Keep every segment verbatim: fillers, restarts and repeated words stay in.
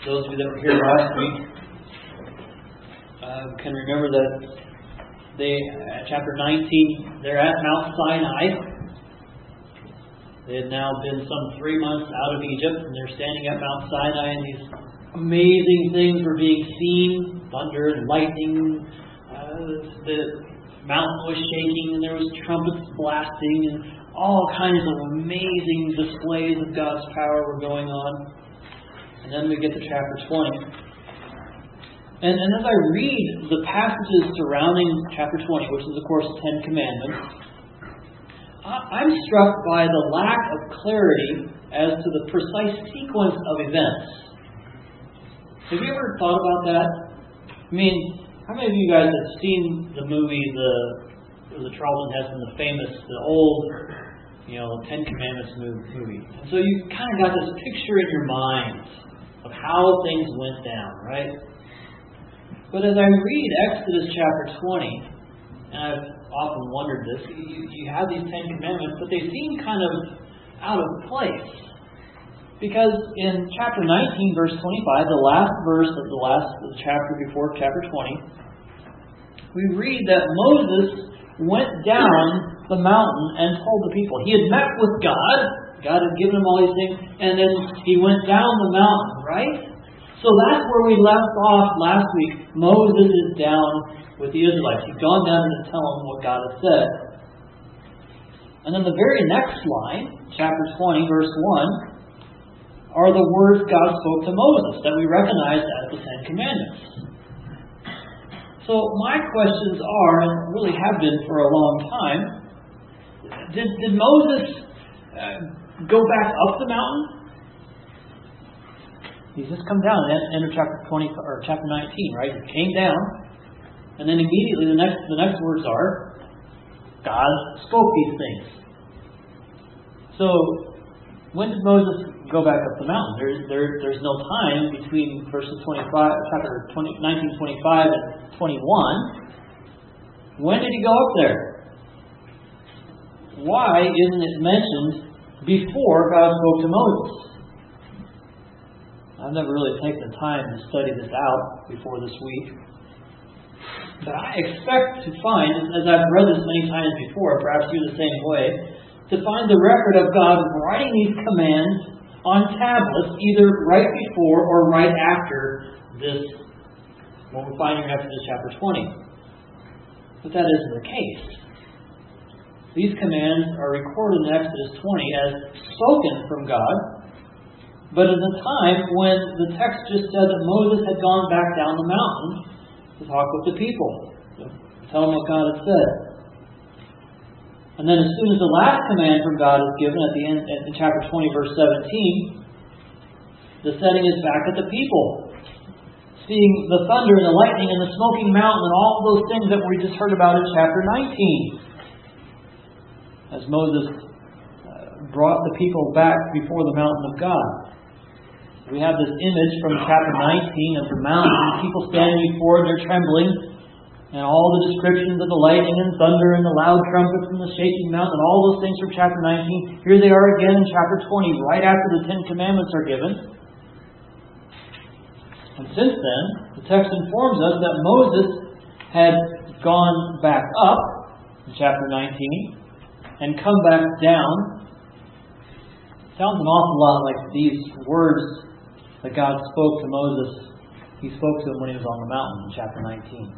those of you that were here last week uh, can remember that they, uh, chapter nineteen, they're at Mount Sinai. They had now been some three months out of Egypt, and they're standing at Mount Sinai, and these amazing things were being seen: thunder and lightning. Uh, the mountain was shaking, and there was trumpets blasting, and all kinds of amazing displays of God's power were going on. And then we get to chapter twenty. And, and as I read the passages surrounding chapter twenty, which is, of course, the Ten Commandments, I'm struck by the lack of clarity as to the precise sequence of events. Have you ever thought about that? I mean, how many of you guys have seen the movie, the, it was a Charlton Heston, the famous, the old, you know, Ten Commandments movie? And so you kind of got this picture in your mind of how things went down, right? But as I read Exodus chapter twenty, and I've often wondered this, you, you have these Ten Commandments, but they seem kind of out of place. Because in chapter nineteen, verse twenty-five, the last verse of the last of the chapter before chapter twenty, we read that Moses went down the mountain and told the people. He had met with God. God had given him all these things, and then he went down the mountain, right? So that's where we left off last week. Moses is down with the Israelites. He's gone down to tell them what God has said. And then the very next line, chapter twenty, verse one, are the words God spoke to Moses that we recognize as the Ten Commandments. So my questions are, and really have been for a long time, did, did Moses uh, go back up the mountain? He's just come down at the end of chapter twenty or chapter nineteen, right? He came down, and then immediately the next the next words are, God spoke these things. So when did Moses go back up the mountain? There, there, there's no time between verses twenty-five, chapter twenty, nineteen, twenty-five and twenty-one. When did he go up there? Why isn't it mentioned before God spoke to Moses? I've never really taken the time to study this out before this week. But I expect to find, as I've read this many times before, perhaps you the same way, to find the record of God writing these commands on tablets, either right before or right after this, what we find here in Exodus chapter twenty. But that isn't the case. These commands are recorded in Exodus twenty as spoken from God, but at the time when the text just said that Moses had gone back down the mountain to talk with the people, to tell them what God had said. And then as soon as the last command from God is given at the end, in chapter twenty, verse seventeen, the setting is back at the people, seeing the thunder and the lightning and the smoking mountain and all those things that we just heard about in chapter nineteen. As Moses uh, brought the people back before the mountain of God. We have this image from chapter nineteen of the mountain, people standing before it, they're trembling, and all the descriptions of the lightning and thunder and the loud trumpets and the shaking mountain and all those things from chapter nineteen. Here they are again in chapter twenty, right after the Ten Commandments are given. And since then, the text informs us that Moses had gone back up in chapter nineteen and come back down. Sounds an awful lot like these words that God spoke to Moses. He spoke to him when he was on the mountain in chapter nineteen.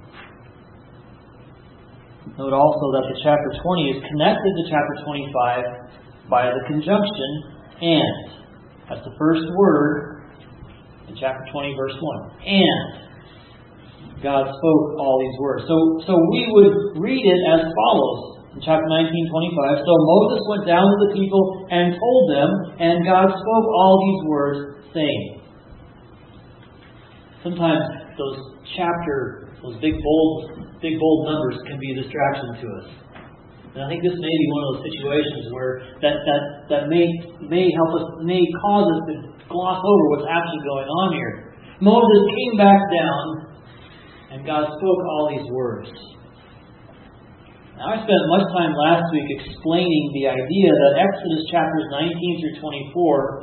Note also that the chapter twenty is connected to chapter twenty-five by the conjunction and. That's the first word in chapter twenty, verse one. And God spoke all these words. So, so we would read it as follows in chapter nineteen, twenty-five. So Moses went down to the people and told them, and God spoke all these words, saying. Sometimes those chapter, those big bold, big bold numbers can be a distraction to us. And I think this may be one of those situations where that, that, that may may help us, may cause us to gloss over what's actually going on here. Moses came back down, and God spoke all these words. Now, I spent much time last week explaining the idea that Exodus chapters nineteen through twenty-four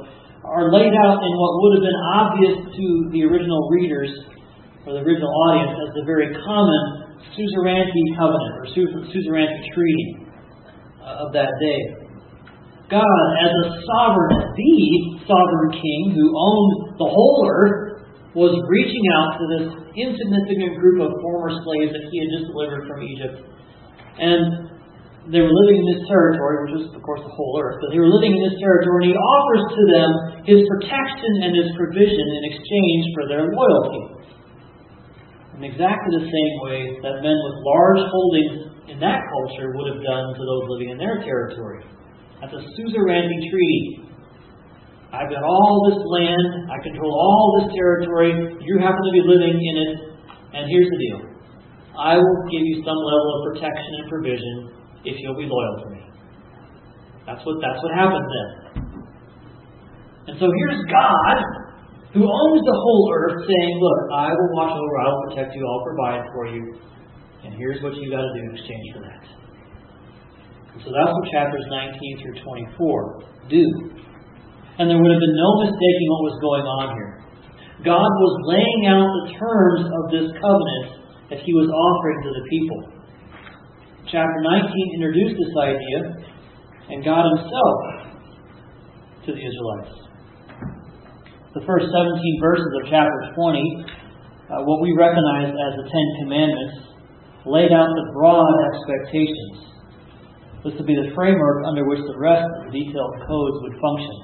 are laid out in what would have been obvious to the original readers or the original audience as the very common suzerainty covenant or suzerainty treaty of that day. God, as a sovereign, the sovereign king who owned the whole earth, was reaching out to this insignificant group of former slaves that he had just delivered from Egypt. And they were living in this territory, which is, of course, the whole earth. But they were living in this territory, and He offers to them His protection and His provision in exchange for their loyalty. In exactly the same way that men with large holdings in that culture would have done to those living in their territory. That's a suzerainty treaty. I've got all this land, I control all this territory, you happen to be living in it, and here's the deal. I will give you some level of protection and provision if you'll be loyal to me. That's what that's what happens then. And so here's God, who owns the whole earth, saying, look, I will watch over, I will protect you, I'll provide for you, and here's what you got to do in exchange for that. And so that's what chapters nineteen through twenty-four do. And there would have been no mistaking what was going on here. God was laying out the terms of this covenant that He was offering to the people. Chapter nineteen introduced this idea, and God Himself to the Israelites. The first seventeen verses of chapter twenty, uh, what we recognize as the Ten Commandments, laid out the broad expectations. This would be the framework under which the rest of the detailed codes would function.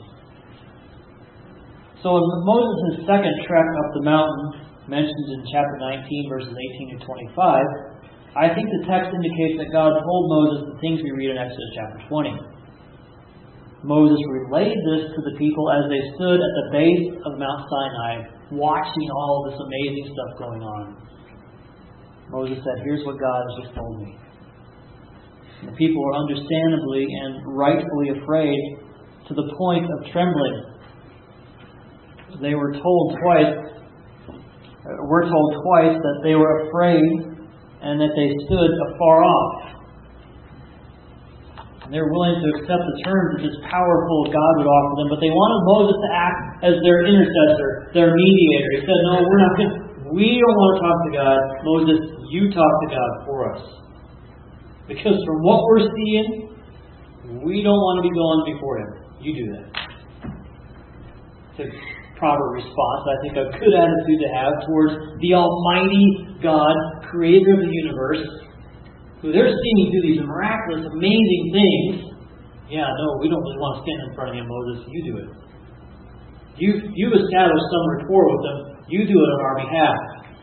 So in Moses' second trek up the mountain, mentioned in chapter nineteen, verses eighteen to twenty-five, I think the text indicates that God told Moses the things we read in Exodus chapter twenty. Moses relayed this to the people as they stood at the base of Mount Sinai, watching all this amazing stuff going on. Moses said, here's what God has just told me. And the people were understandably and rightfully afraid to the point of trembling. They were told twice, we're told twice that they were afraid and that they stood afar off. And they were willing to accept the terms that this powerful God would offer them, but they wanted Moses to act as their intercessor, their mediator. He said, no, we're not going to, we don't want to talk to God. Moses, you talk to God for us. Because from what we're seeing, we don't want to be going before Him. You do that. It's a proper response, I think, a good attitude to have towards the Almighty God, Creator of the universe, who they're seeing do these miraculous, amazing things. Yeah, no, we don't really want to stand in front of Him, Moses. You do it. You, you've established some rapport with Him. You do it on our behalf.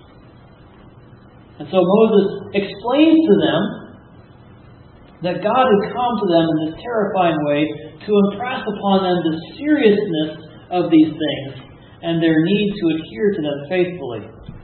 And so Moses explains to them that God had come to them in this terrifying way to impress upon them the seriousness of these things and their need to adhere to them faithfully.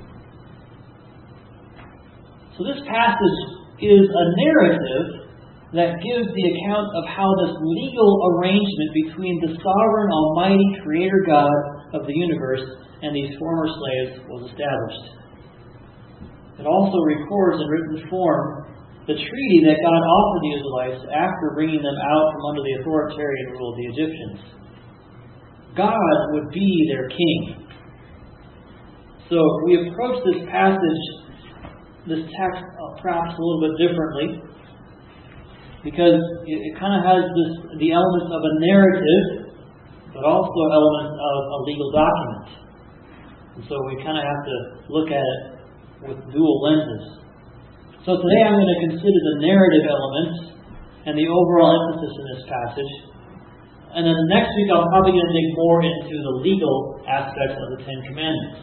So this passage is a narrative that gives the account of how this legal arrangement between the sovereign, almighty Creator God of the universe and these former slaves was established. It also records in written form the treaty that God offered the Israelites after bringing them out from under the authoritarian rule of the Egyptians. God would be their king. So if we approach this passage, this text uh, perhaps a little bit differently, because it, it kind of has this the elements of a narrative, but also elements of a legal document. And so we kind of have to look at it with dual lenses. So today I'm going to consider the narrative elements and the overall emphasis in this passage. And then next week I'm probably going to dig more into the legal aspects of the Ten Commandments.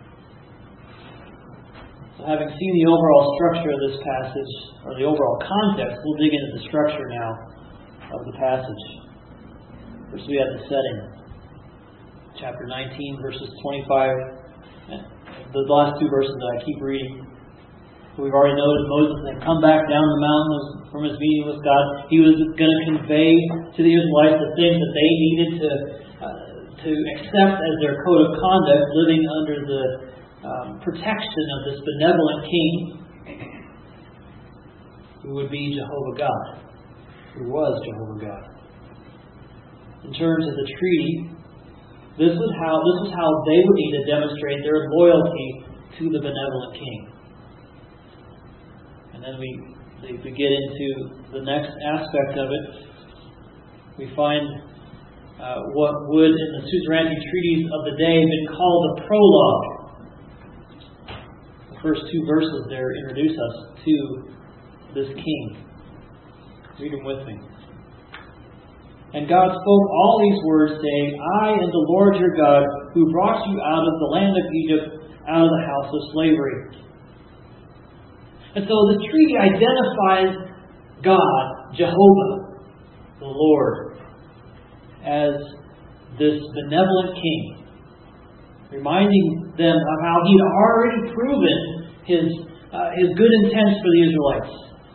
So having seen the overall structure of this passage, or the overall context, we'll dig into the structure now of the passage. First we have the setting. Chapter nineteen, verses twenty-five. The last two verses that I keep reading. We've already noted Moses had come back down the mountain from his meeting with God. He was going to convey to the Israelites the things that they needed to uh, to accept as their code of conduct, living under the um, protection of this benevolent king, who would be Jehovah God, who was Jehovah God. In terms of the treaty, This was how this was how they would need to demonstrate their loyalty to the benevolent king. And then we, we get into the next aspect of it. We find uh, what would, in the suzerainty treaties of the day, have been called the prologue. The first two verses there introduce us to this king. Read them with me. And God spoke all these words, saying, I am the Lord your God, who brought you out of the land of Egypt, out of the house of slavery. And so the treaty identifies God, Jehovah, the Lord, as this benevolent king, reminding them of how He had already proven His, uh, his good intents for the Israelites.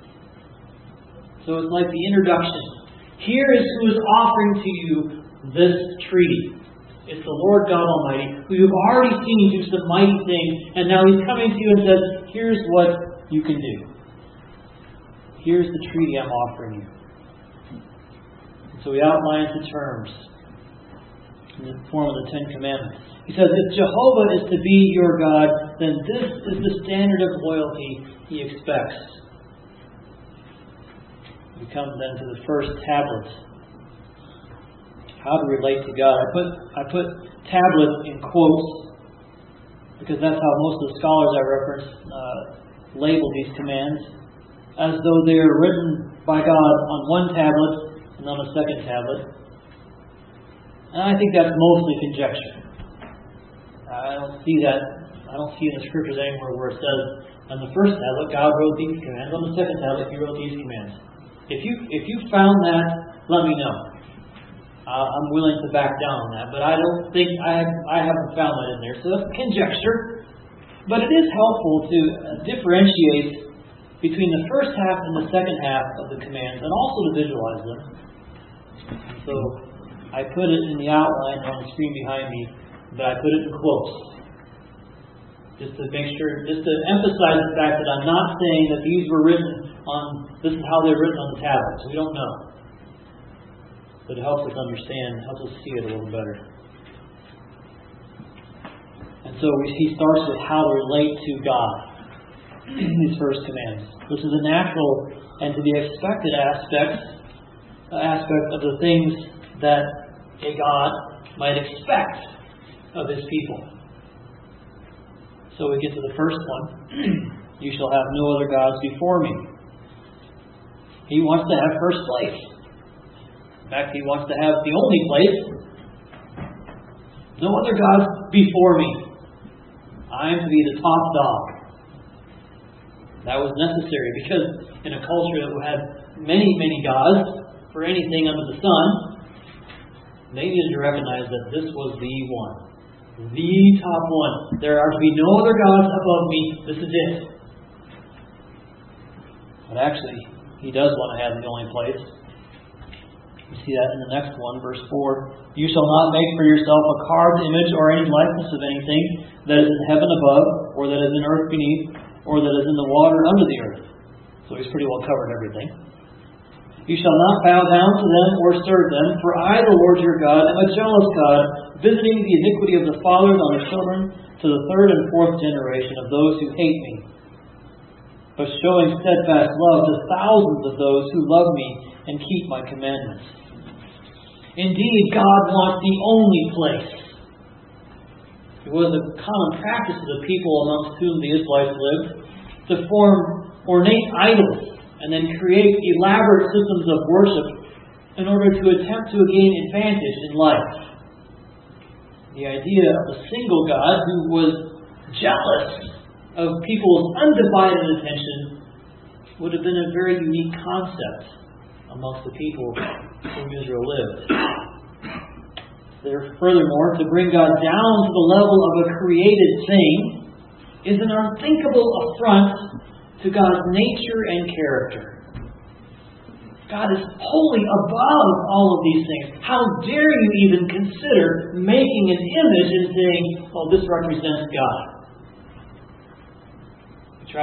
So it's like the introduction. Here is who is offering to you this treaty. It's the Lord God Almighty, who you've already seen do some mighty things, and now He's coming to you and says, here's what you can do. Here's the treaty I'm offering you. And so He outlines the terms in the form of the Ten Commandments. He says, if Jehovah is to be your God, then this is the standard of loyalty He expects. We come then to the first tablet. How to relate to God. I put I put tablet in quotes because that's how most of the scholars I reference uh, label these commands, as though they are written by God on one tablet and on a second tablet. And I think that's mostly conjecture. I don't see that. I don't see in the scriptures anywhere where it says on the first tablet God wrote these commands, on the second tablet He wrote these commands. If you if you found that, let me know. Uh, I'm willing to back down on that, but I don't think I have, I haven't found that in there. So that's conjecture. But it is helpful to differentiate between the first half and the second half of the commands, and also to visualize them. So I put it in the outline on the screen behind me, but I put it in quotes. Just to make sure, just to emphasize the fact that I'm not saying that these were written on, this is how they're written on the tablets. We don't know. But it helps us understand, helps us see it a little better. And so we, he starts with how to relate to God in these first commands. This is a natural and to be expected aspect, aspect of the things that a God might expect of His people. So we get to the first one. You shall have no other gods before me. He wants to have first place. In fact, He wants to have the only place. No other gods before me. I am to be the top dog. That was necessary because in a culture that had many, many gods for anything under the sun, they needed to recognize that this was the one. The top one. There are to be no other gods above me. This is it. But actually, He does want to have the only place. You see that in the next one, verse four. You shall not make for yourself a carved image or any likeness of anything that is in heaven above, or that is in earth beneath, or that is in the water under the earth. So He's pretty well covered everything. You shall not bow down to them or serve them, for I, the Lord your God, am a jealous God, visiting the iniquity of the fathers on the children to the third and fourth generation of those who hate me, but showing steadfast love to thousands of those who love me and keep my commandments. Indeed, God wants the only place. It was a common practice of the people amongst whom the Israelites lived to form ornate idols and then create elaborate systems of worship in order to attempt to gain advantage in life. The idea of a single God who was jealous of people's undivided attention would have been a very unique concept amongst the people whom Israel lived. There, furthermore, to bring God down to the level of a created thing is an unthinkable affront to God's nature and character. God is wholly above all of these things. How dare you even consider making an image and saying, "Oh, this represents God"? We try to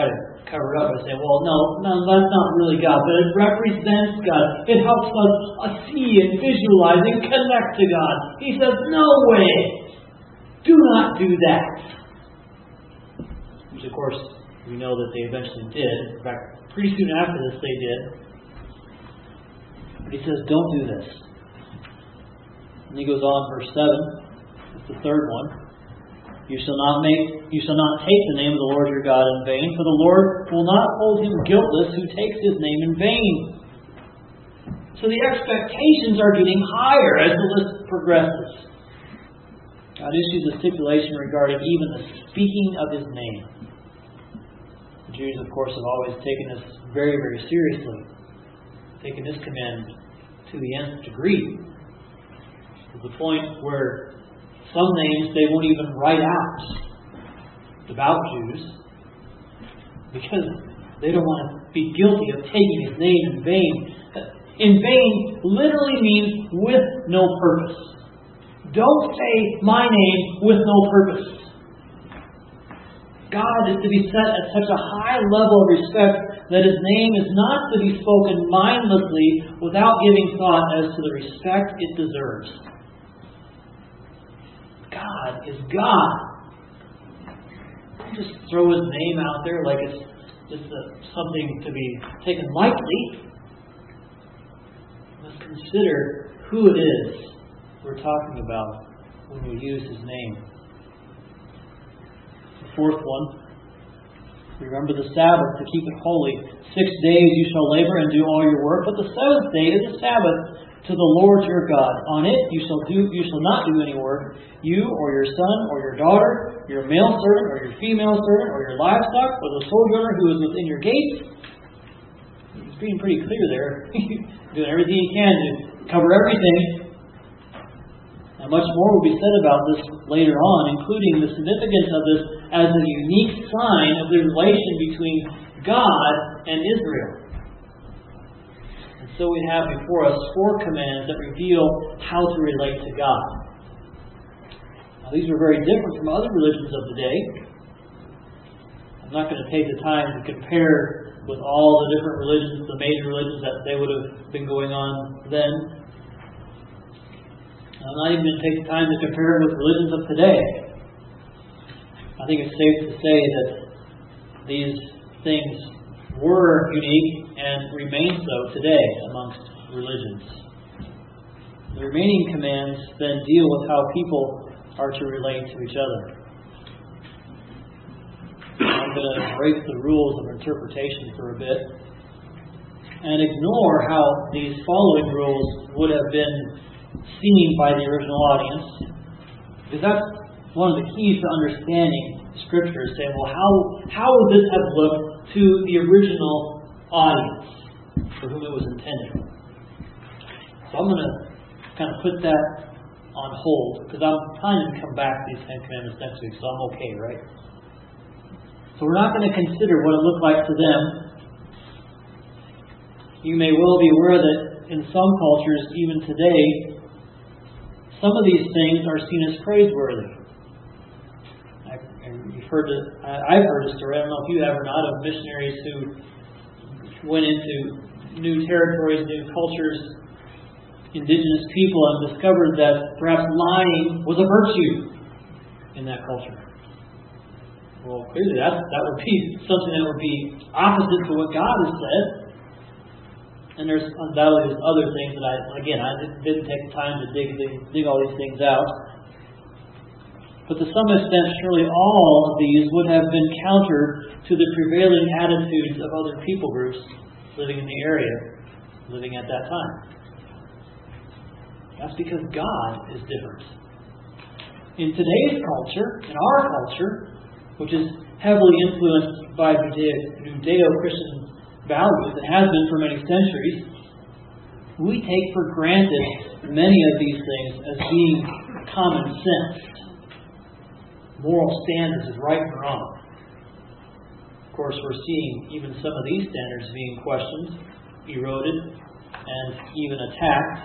cover it up by saying, well, no, no, that's not really God, but it represents God. It helps us uh, see and visualize and connect to God. He says, no way. Do not do that. Which, of course, we know that they eventually did. In fact, pretty soon after this, they did. But he says, don't do this. And he goes on, verse seven. That's the third one. You shall not make, you shall not take the name of the Lord your God in vain, for the Lord will not hold him guiltless who takes his name in vain. So the expectations are getting higher as the list progresses. God issues a stipulation regarding even the speaking of his name. The Jews, of course, have always taken this very, very seriously, taken this command to the nth degree, to the point where some names they won't even write out devout Jews because they don't want to be guilty of taking his name in vain. In vain literally means with no purpose. Don't say my name with no purpose. God is to be set at such a high level of respect that his name is not to be spoken mindlessly without giving thought as to the respect it deserves. God is God. Don't just throw his name out there like it's just a, something to be taken lightly. Let's consider who it is we're talking about when we use his name. The fourth one, remember the Sabbath to keep it holy. Six days you shall labor and do all your work, but the seventh day is the Sabbath to the Lord your God. On it you shall do you shall not do any work, you or your son or your daughter, your male servant or your female servant, or your livestock, or the sojourner who is within your gates. He's being pretty clear there. Doing everything he can to cover everything. And much more will be said about this later on, including the significance of this as a unique sign of the relation between God and Israel. And so we have before us four commands that reveal how to relate to God. Now, these were very different from other religions of the day. I'm not going to take the time to compare with all the different religions, the major religions that they would have been going on then. I'm not even going to take the time to compare it with religions of today. I think it's safe to say that these things were unique and remain so today amongst religions. The remaining commands then deal with how people are to relate to each other. I'm going to break the rules of interpretation for a bit and ignore how these following rules would have been seen by the original audience, because that's one of the keys to understanding Scripture, is saying, well, how, how would this have looked to the original audience for whom it was intended? So I'm going to kind of put that on hold, because I'm planning to come back to these Ten Commandments next week, so I'm okay, right? So we're not going to consider what it looked like to them. You may well be aware that in some cultures, even today, some of these things are seen as praiseworthy. You've heard it, I've heard a story, I don't know if you have or not, of missionaries who went into new territories, new cultures, indigenous people, and discovered that perhaps lying was a virtue in that culture. Well, clearly that, that would be something that would be opposite to what God has said. And there's undoubtedly other things that I, again, I didn't take the time to dig, dig, dig all these things out. But to some extent, surely all of these would have been counter to the prevailing attitudes of other people groups living in the area, living at that time. That's because God is different. In today's culture, in our culture, which is heavily influenced by Judeo-Christian values, it has been for many centuries, we take for granted many of these things as being common sense. Moral standards is right and wrong. Of course, we're seeing even some of these standards being questioned, eroded, and even attacked.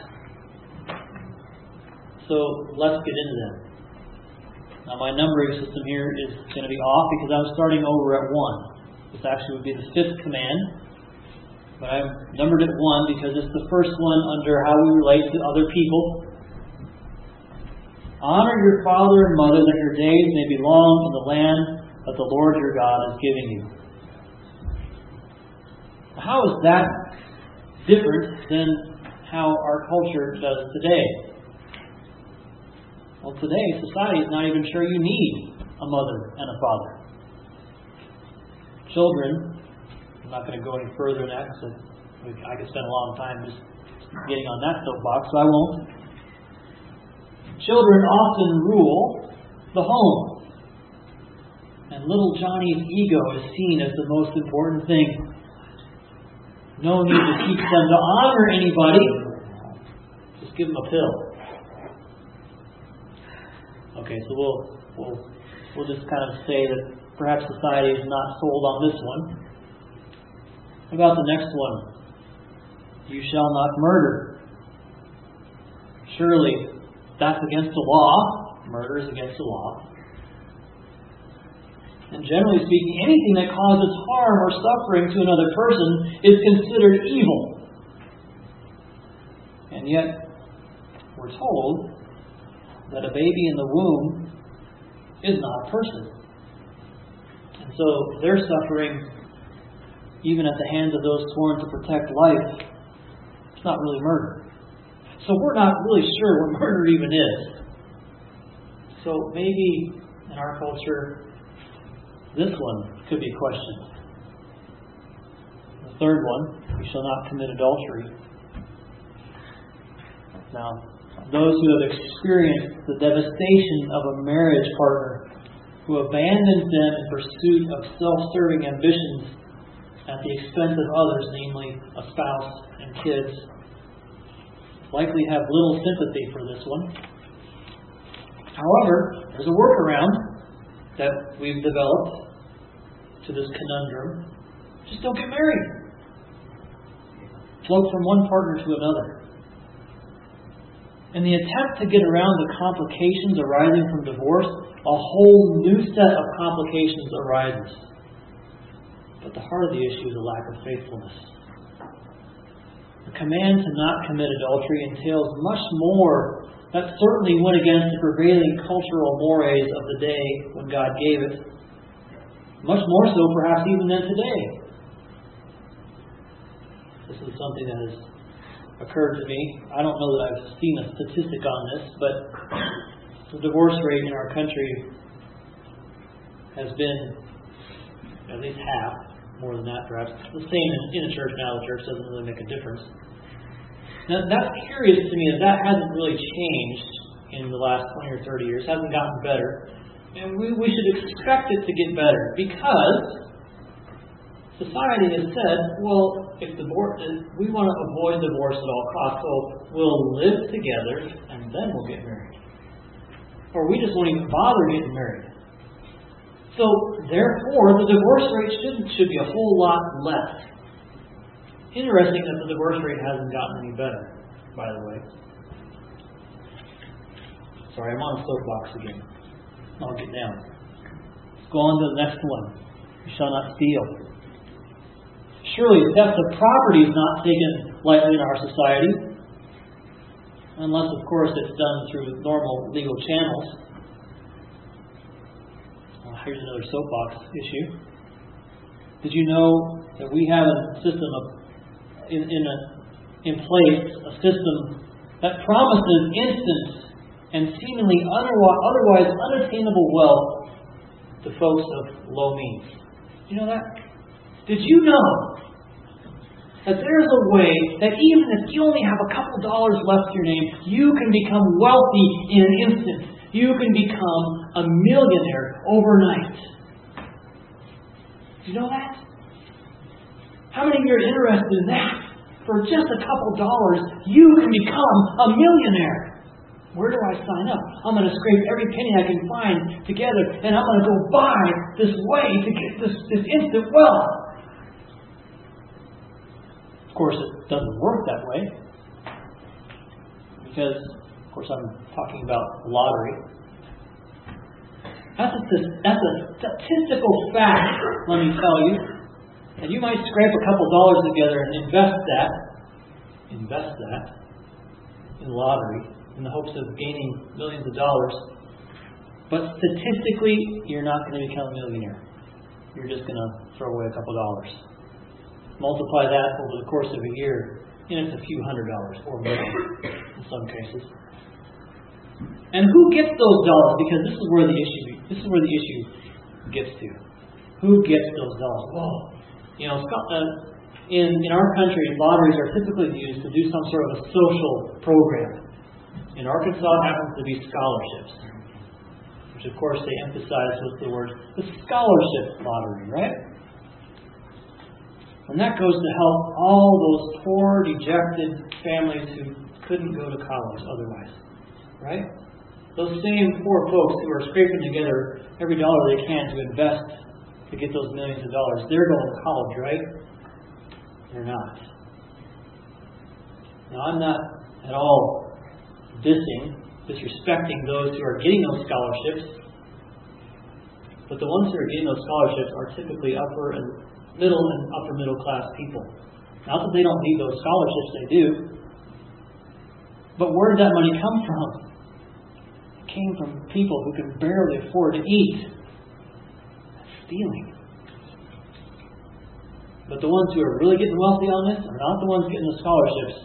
So let's get into them. Now my numbering system here is going to be off because I'm starting over at one. This actually would be the fifth command, but I've numbered it one because it's the first one under how we relate to other people. Honor your father and mother, that your days may be long in the land that the Lord your God is giving you. How is that different than how our culture does today? Well, today, society is not even sure you need a mother and a father. Children, I'm not going to go any further than that because I could spend a long time just getting on that soapbox, so I won't. Children often rule the home. And little Johnny's ego is seen as the most important thing. No need to teach them to honor anybody. Just give them a pill. Okay, so we'll we'll we'll just kind of say that perhaps society is not sold on this one. How about the next one? You shall not murder. Surely that's against the law. Murder is against the law. And generally speaking, anything that causes harm or suffering to another person is considered evil. And yet, we're told that a baby in the womb is not a person. And so their suffering, even at the hands of those sworn to protect life, it's not really murder. So we're not really sure what murder even is. So maybe in our culture, this one could be questioned. The third one, you shall not commit adultery. Now, those who have experienced the devastation of a marriage partner who abandons them in pursuit of self-serving ambitions at the expense of others, namely a spouse and kids, likely have little sympathy for this one. However, there's a workaround that we've developed to this conundrum. Just don't get married. Float from one partner to another. In the attempt to get around the complications arising from divorce, a whole new set of complications arises. But the heart of the issue is a lack of faithfulness. The command to not commit adultery entails much more that certainly went against the prevailing cultural mores of the day when God gave it. Much more so, perhaps, even than today. This is something that has occurred to me. I don't know that I've seen a statistic on this, but the divorce rate in our country has been at least half, more than that perhaps. The same in a church now. The church doesn't really make a difference. Now, that's curious to me that that hasn't really changed in the last twenty or thirty years. It hasn't gotten better. And we, we should expect it to get better because society has said, well, if divorce, we want to avoid divorce at all costs, so we'll live together and then we'll get married. Or we just won't even bother getting married. So, therefore, the divorce rate should, should be a whole lot less. Interesting that the divorce rate hasn't gotten any better, by the way. Sorry, I'm on a soapbox again. I'll get down. Let's go on to the next one. You shall not steal. Surely theft of property is not taken lightly in our society. Unless, of course, it's done through normal legal channels. Well, here's another soapbox issue. Did you know that we have a system of in in, a, in place, a system that promises instant and seemingly otherwise unattainable wealth to folks of low means? You know that? Did you know that there's a way that even if you only have a couple dollars left to your name, you can become wealthy in an instant? You can become a millionaire overnight. Do you know that? How many of you are interested in that? For just a couple dollars, you can become a millionaire. Where do I sign up? I'm going to scrape every penny I can find together, and I'm going to go buy this way to get this, this instant wealth. Of course, it doesn't work that way. Because, of course, I'm talking about lottery. That's a, that's a statistical fact, let me tell you. And you might scrape a couple dollars together and invest that, invest that in the lottery in the hopes of gaining millions of dollars. But statistically, you're not going to become a millionaire. You're just going to throw away a couple dollars. Multiply that over the course of a year, and it's a few hundred dollars or more in some cases. And who gets those dollars? Because this is where the issue this is where the issue gets to. Who gets those dollars? Whoa. You know, uh, in, in our country, lotteries are typically used to do some sort of a social program. In Arkansas, it happens to be scholarships, which of course they emphasize with the word the scholarship lottery, right? And that goes to help all those poor, dejected families who couldn't go to college otherwise, right? Those same poor folks who are scraping together every dollar they can to invest to get those millions of dollars, they're going to college, right? They're not. Now, I'm not at all dissing, disrespecting those who are getting those scholarships, but the ones who are getting those scholarships are typically upper and middle and upper middle class people. Not that they don't need those scholarships, they do. But where did that money come from? It came from people who can barely afford to eat. That's stealing. But the ones who are really getting wealthy on this are not the ones getting the scholarships.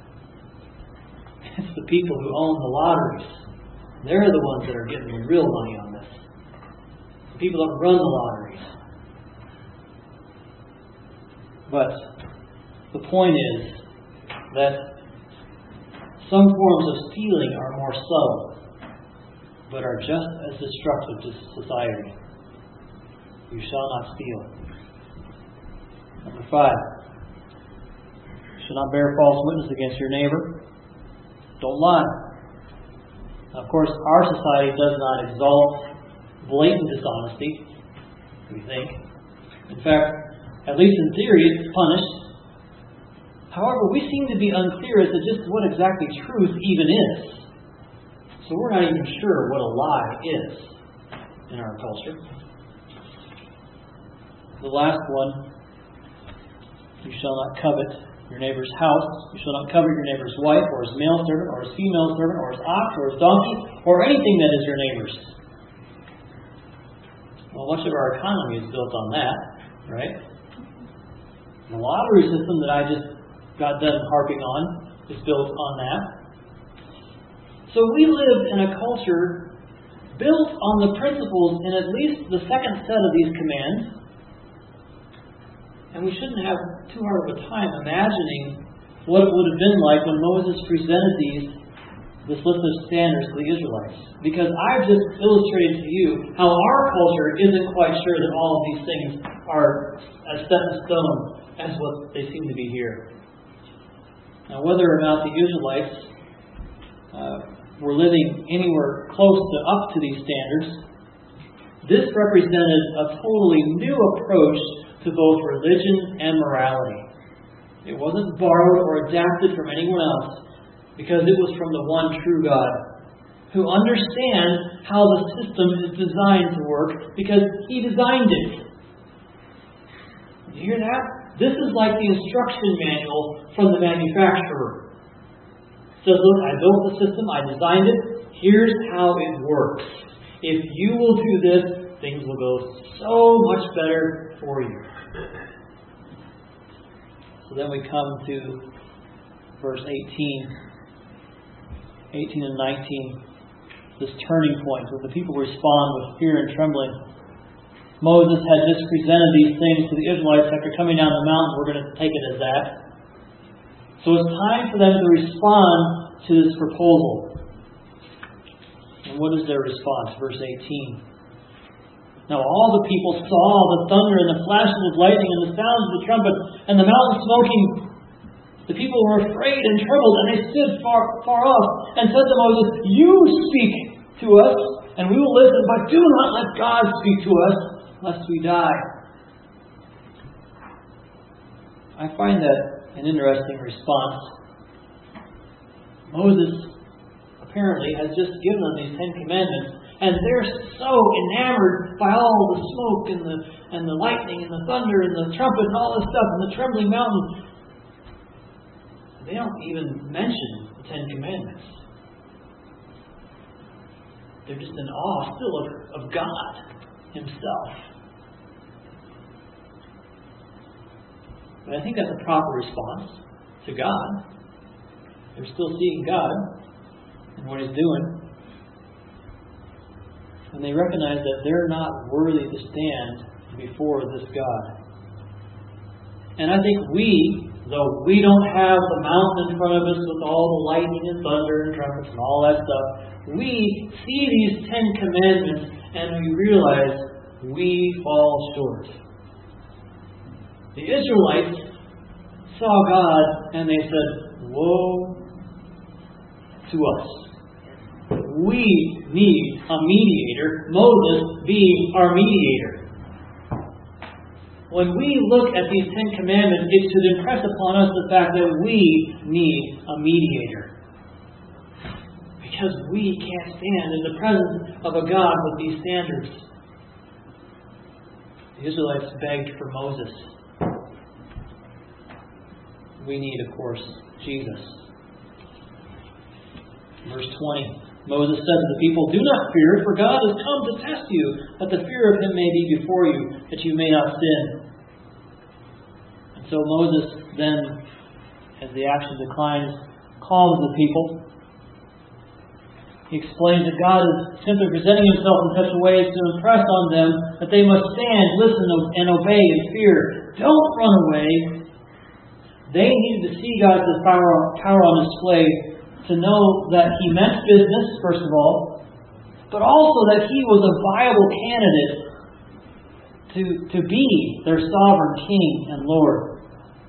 It's the people who own the lotteries. They're the ones that are getting the real money on this. The people that run the lotteries. But the point is that some forms of stealing are more subtle, but are just as destructive to society. You shall not steal. Number five, you shall not bear false witness against your neighbor. Don't lie. Now, of course, our society does not exalt blatant dishonesty, we think. In fact, at least in theory, it's punished. However, we seem to be unclear as to just what exactly truth even is. So we're not even sure what a lie is in our culture. The last one, you shall not covet your neighbor's house. You shall not covet your neighbor's wife, or his male servant, or his female servant, or his ox, or his donkey, or anything that is your neighbor's. Well, much of our economy is built on that, right? The lottery system that I just got done harping on is built on that. So we live in a culture built on the principles in at least the second set of these commands. And we shouldn't have too hard of a time imagining what it would have been like when Moses presented these, this list of standards to the Israelites. Because I've just illustrated to you how our culture isn't quite sure that all of these things are as set in stone as what they seem to be here. Now, whether or not the Israelites uh, were living anywhere close to up to these standards, this represented a totally new approach to both religion and morality. It wasn't borrowed or adapted from anyone else, because it was from the one true God, who understands how the system is designed to work, because He designed it. You hear that? This is like the instruction manual from the manufacturer. It says, look, I built the system, I designed it, here's how it works. If you will do this, things will go so much better for you. So then we come to verse eighteen. eighteen and nineteen. This turning point where the people respond with fear and trembling. Moses had just presented these things to the Israelites after coming down the mountain. We're going to take it as that. So it's time for them to respond to this proposal. And what is their response? Verse eighteen. Now all the people saw the thunder and the flashes of lightning and the sounds of the trumpet and the mountain smoking. The people were afraid and trembled, and they stood far, far off and said to Moses, you speak to us, and we will listen, but do not let God speak to us, lest we die. I find that an interesting response. Moses apparently has just given them these Ten Commandments, and they're so enamored by all the smoke and the and the lightning and the thunder and the trumpet and all this stuff and the trembling mountain. They don't even mention the Ten Commandments. They're just in awe still of, of God Himself. But I think that's a proper response to God. They're still seeing God and what He's doing. And they recognize that they're not worthy to stand before this God. And I think we, though we don't have the mountain in front of us with all the lightning and thunder and trumpets and all that stuff, we see these Ten Commandments and we realize we fall short. The Israelites saw God and they said, woe to us. We need a mediator, Moses being our mediator. When we look at these Ten Commandments, it should impress upon us the fact that we need a mediator. Because we can't stand in the presence of a God with these standards. The Israelites begged for Moses. We need, of course, Jesus. Verse twenty. Moses said to the people, do not fear, for God has come to test you, that the fear of Him may be before you, that you may not sin. And so Moses then, as the action declines, calms the people. He explains that God is simply presenting Himself in such a way as to impress on them that they must stand, listen, and obey in fear. Don't run away. They needed to see God's power, power on display to know that He meant business, first of all, but also that He was a viable candidate to, to be their sovereign King and Lord.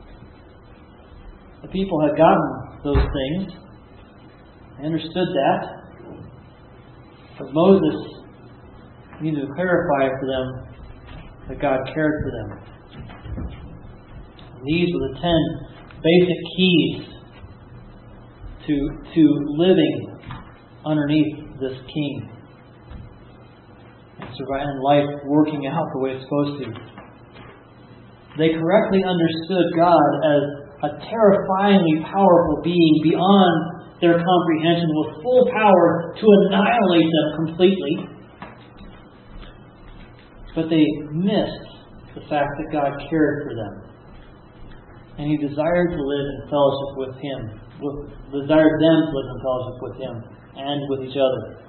The people had gotten those things. They understood that. But Moses needed to clarify for them that God cared for them. And these were the ten basic keys to, to living underneath this King and surviving life working out the way it's supposed to. They correctly understood God as a terrifyingly powerful being beyond their comprehension, with full power to annihilate them completely. But they missed the fact that God cared for them. And He desired to live in fellowship with Him. With, desired them to live in fellowship with Him and with each other.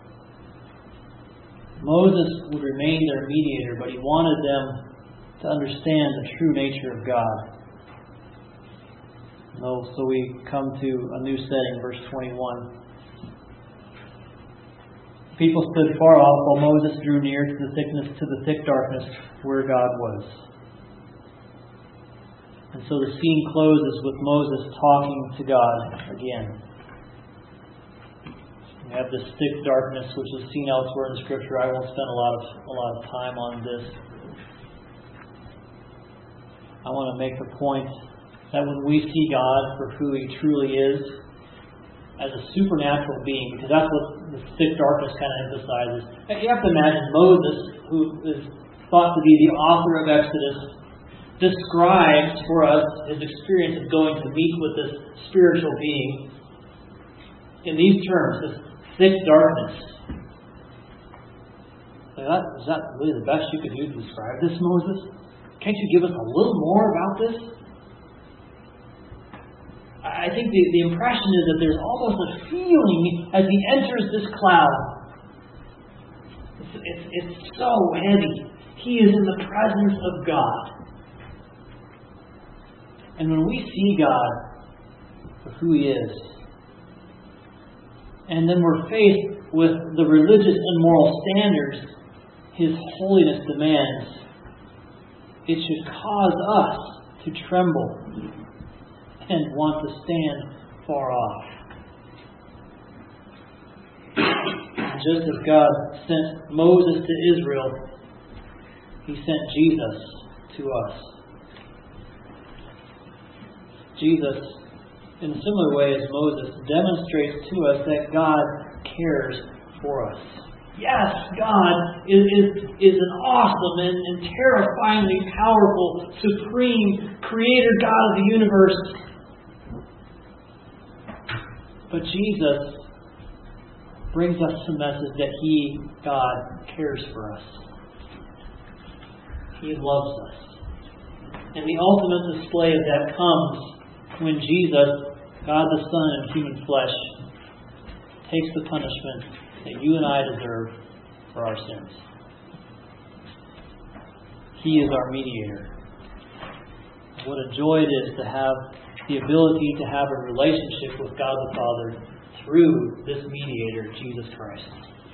Moses would remain their mediator, but he wanted them to understand the true nature of God. So we come to a new setting, verse twenty-one. The people stood far off while Moses drew near to the thickness to the thick darkness where God was. And so the scene closes with Moses talking to God again. We have this thick darkness, which is seen elsewhere in the Scripture. I won't spend a lot of a lot of time on this. I want to make the point that when we see God for who He truly is, as a supernatural being, because that's what the thick darkness kind of emphasizes. You have to imagine Moses, who is thought to be the author of Exodus, describes for us his experience of going to meet with this spiritual being in these terms, this thick darkness. Is that, is that really the best you could do to describe this, Moses? Can't you give us a little more about this? I think the, the impression is that there's almost a feeling as he enters this cloud. It's, it's, it's so heavy. He is in the presence of God. And when we see God for who He is, and then we're faced with the religious and moral standards His holiness demands, it should cause us to tremble and want to stand far off. Just as God sent Moses to Israel, He sent Jesus to us. Jesus, in a similar way as Moses, demonstrates to us that God cares for us. Yes, God is, is, is an awesome and, and terrifyingly powerful, supreme creator God of the universe. But Jesus brings us the message that He, God, cares for us. He loves us. And the ultimate display of that comes when Jesus, God the Son in human flesh, takes the punishment that you and I deserve for our sins. He is our mediator. What a joy it is to have the ability to have a relationship with God the Father through this mediator, Jesus Christ.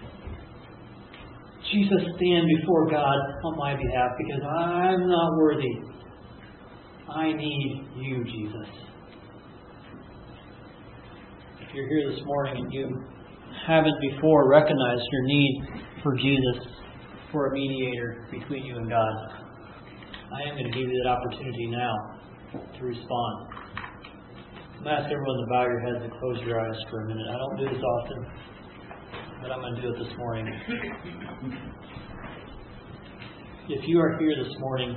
Jesus, stand before God on my behalf because I'm not worthy. I need you, Jesus. If you're here this morning and you haven't before recognized your need for Jesus, for a mediator between you and God, I am going to give you that opportunity now to respond. I'm going to ask everyone to bow your heads and close your eyes for a minute. I don't do this often, but I'm going to do it this morning. If you are here this morning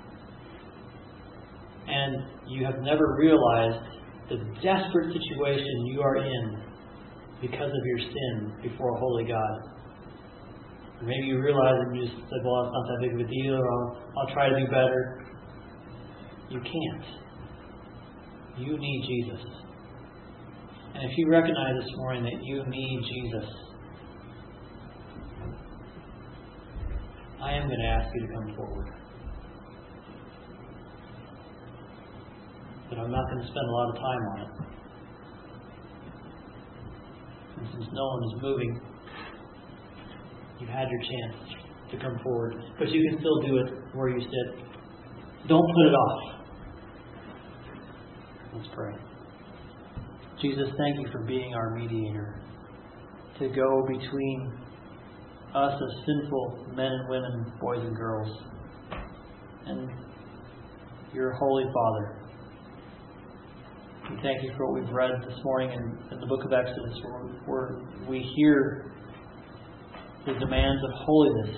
and you have never realized the desperate situation you are in because of your sin before a holy God, or maybe you realize and you just said, well, it's not that big of a deal, or I'll, I'll try to do better. You can't. You need Jesus. And if you recognize this morning that you need Jesus, I am going to ask you to come forward. But I'm not going to spend a lot of time on it. And since no one is moving, you've had your chance to come forward. But you can still do it where you sit. Don't put it off. Let's pray. Jesus, thank you for being our mediator, to go between us as sinful men and women, boys and girls, and your Holy Father. We thank you for what we've read this morning in, in the book of Exodus, where, where we hear the demands of holiness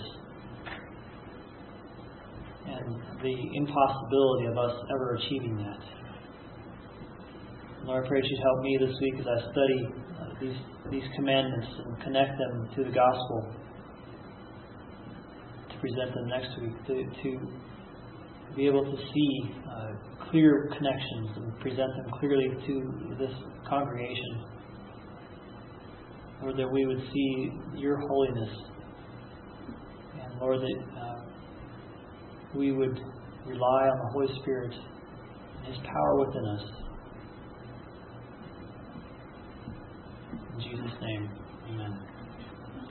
and the impossibility of us ever achieving that. Lord, I pray that you'd help me this week as I study uh, these these commandments and connect them to the gospel, to present them next week, to, to be able to see uh, clear connections and present them clearly to this congregation. Lord, that we would see your holiness, and Lord, that uh, we would rely on the Holy Spirit and His power within us. In Jesus' name, amen.